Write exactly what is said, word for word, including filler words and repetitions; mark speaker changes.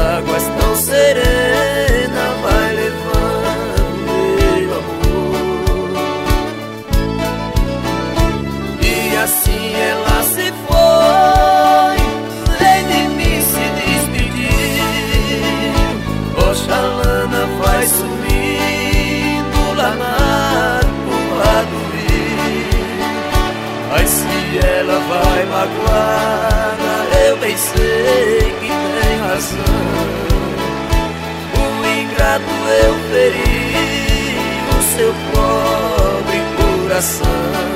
Speaker 1: águas tão serena vai levando meu amor. E assim ela se foi, nem de mim se despediu. Oxalana vai sumindo lá na curva do rio. Mas se ela vai magoada, eu bem sei que tem razão. O ingrato eu feri o seu pobre coração.